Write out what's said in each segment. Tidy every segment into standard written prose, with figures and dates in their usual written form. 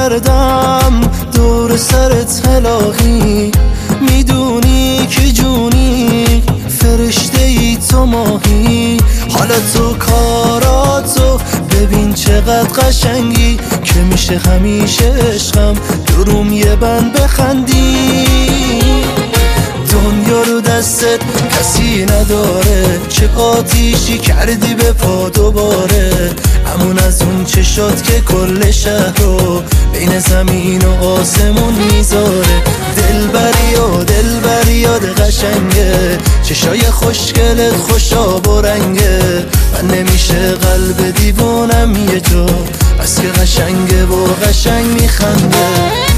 کردم دور سرت الهی، میدونی که جونی فرشته ای تو ماهی. حالا تو کاراتو ببین چقدر قشنگی، که میشه همیشه عشقم دروم یه بند بخندی. دنیا رو دستت کسی نداره، چه آتیشی کردی به پا دوباره. همون از اون چشات که کل شهر رو بین زمین و آسمون میذاره. دلبری یاد قشنگه، چشای خوشگلت خوشاب و رنگه. من نمیشه قلب دیوونم یه جا، بس که قشنگه و قشنگ میخنده.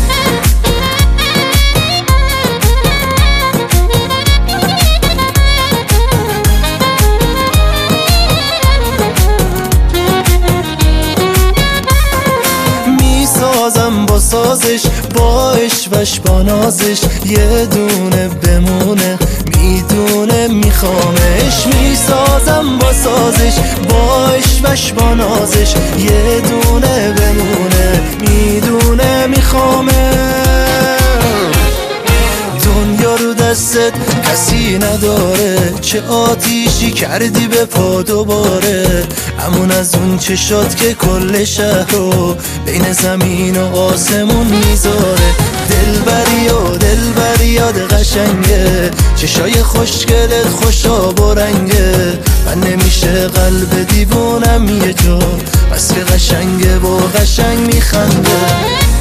میسازم با سازش، با عشقش با نازش، یه دونه بمونه میدونه میخوامش. میسازم با سازش، با عشقش با نازش، یه دونه بمونه میدونه میخوامش. دنیا رو دستت کسی نداره، چه آتیشی کردی به پا دوباره. همون از اون چشات که کل شهر رو بین زمین و آسمون میذاره. دلبری یاد قشنگه، چشای خوشگلت خوشاب و رنگه. من نمیشه قلب دیوونم یه جا، بس که قشنگه و قشنگ میخنده.